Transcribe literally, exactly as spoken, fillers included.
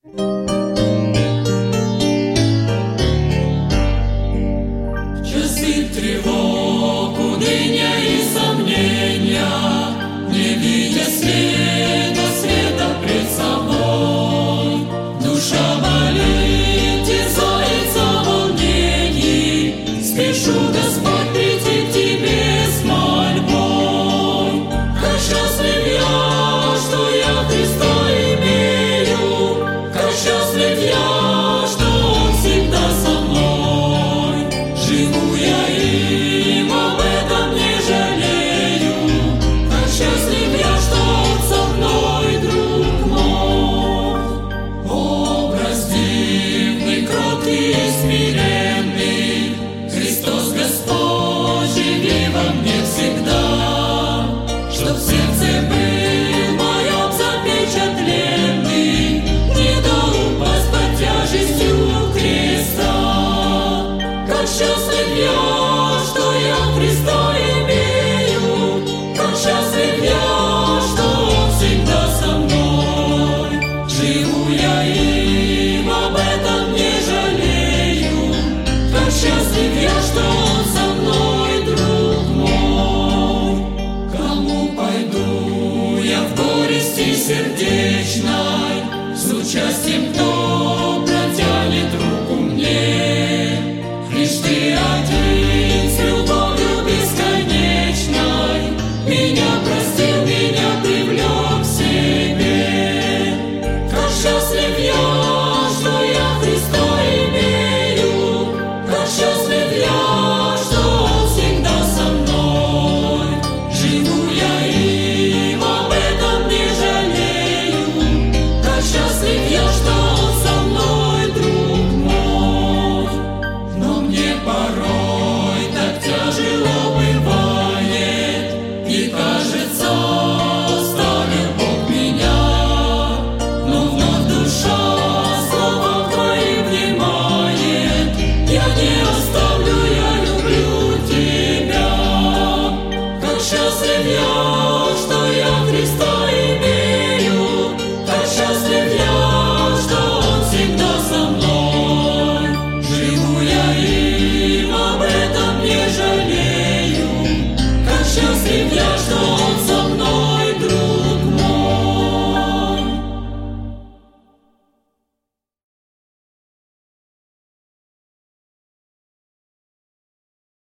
Часы тревог, уныния и сомнения, не видя света, света пред собой, душа болит, терзается волнений. Спешу, Господь, прийти к Тебе с мольбой. Как счастлив я, что я Христа имею, как счастлив я, что Он всегда со мной. Живу я им, об этом не жалею, как счастлив я, что Он со мной, друг мой. Образ дивный, кроткий и смиренный, Христос Господь, живи во мне всегда, чтоб в сердце был моем запечатленный, не да упасть под тяжестью креста. Как счастлив я, что я Христа имею, как счастлив я, что Он всегда со мной. Живу я им, об этом не жалею, как счастлив я, что Он со мной, друг мой. Кому пойду я в горести сердечной, с участием кто протянет руку мне? Лишь Ты один с любовью бесконечной меня простил, меня привлек к себе. Как счастлив я,